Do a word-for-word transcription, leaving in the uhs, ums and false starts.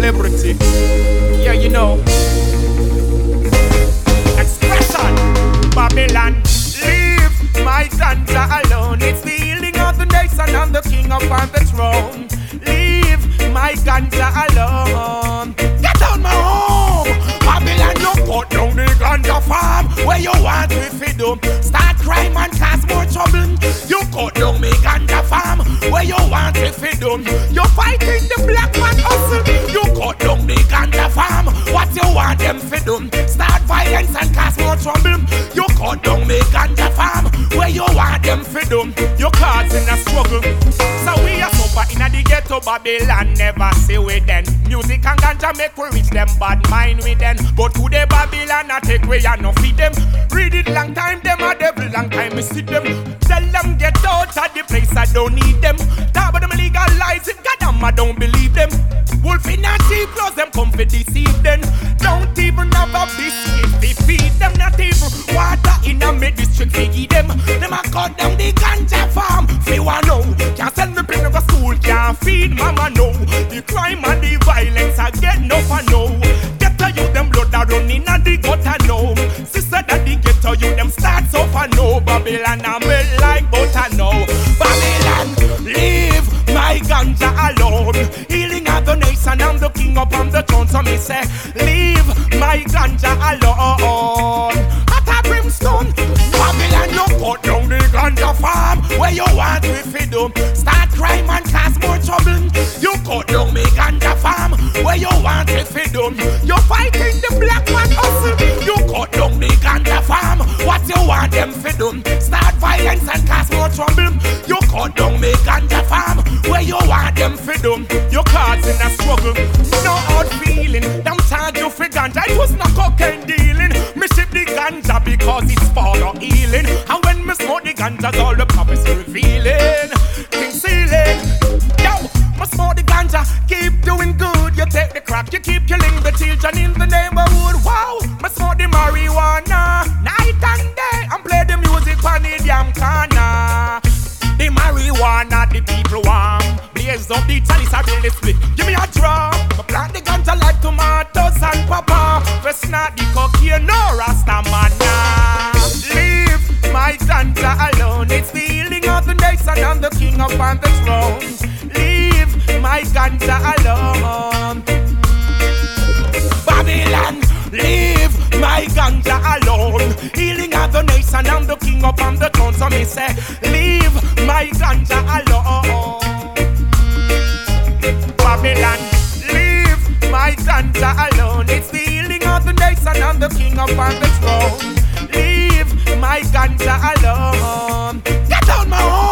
celebrity. Yeah, you know. Expression. Babylon, leave my ganja alone. It's the healing of the nation and the king upon the throne. Leave my ganja alone. Get out my home. Babylon, you put down the ganja farm. Where you want to feed them. Start crime and cause more trouble. You cut down me ganja farm. Where you want to feed them. You fighting the black man hustle. You cut down me ganja farm. What you want them feed them. Start violence and cause more trouble. You cut down me ganja farm. Where you want them feed them. You causing a struggle. So we are suffer in the ghetto Babylon. Never see we then. Music and ganja make we reach them bad mind with them. But today Babylon I take we and no feed them. Read it long time them a devil long time we see them. Tell them get out of the place I don't need them. Talk about them legalize it, goddamn I don't believe them. Wolf in a sheep clothes them come for deceive them. Don't even have a biscuit they feed them. Not even water in a mid district they give them. Them a cut down the ganja farm. Fi one know, can't send me pin to school, can't feed mama no. The crime and the violence I get no for no. Get to you them blood a running and the gutter no. Sister daddy get to you them start so for no. Babylon I melt like butter no. Babylon leave my ganja alone. Healing of the nation I'm the king upon the throne. So me say leave my ganja alone. At a brimstone Babylon you put down the ganja farm. Where you want to feed them. Start crime and cause more trouble. You cut down me ganja farm. Where you want to feed them. You fighting the black man hustle. You cut down me ganja farm. What you want them feed them. Start violence and cause more trouble. You cut down me ganja farm. Where you want them feed them. You causing a struggle. No hard feeling. Them charge you for ganja. It was not cocaine dealing. Me ship the ganja because it's for the healing. And when me smoke the ganja all the prophecy revealing. King ceiling. Yo, me smoke the ganja. Keep doing good. You take the crack. You keep killing the children in the neighborhood. Wow. Me smoke the marijuana. Night and day. And play the music on the damn corner. The marijuana the people want. Blaze up the chalice I build the split. Give me a draw. Me plant the ganja like tomatoes and papa. First not the cocaine no rasta man nah. Leave my ganja alone. It's the healing of the nation and the king upon the throne. Leave my ganja alone. Babylon, leave my ganja alone. Healing of the nation and the king upon the throne. So me say, leave my ganja alone. Babylon, leave my ganja alone. It's the healing of the nation and the king upon the throne. Leave my ganja alone. Get out my home.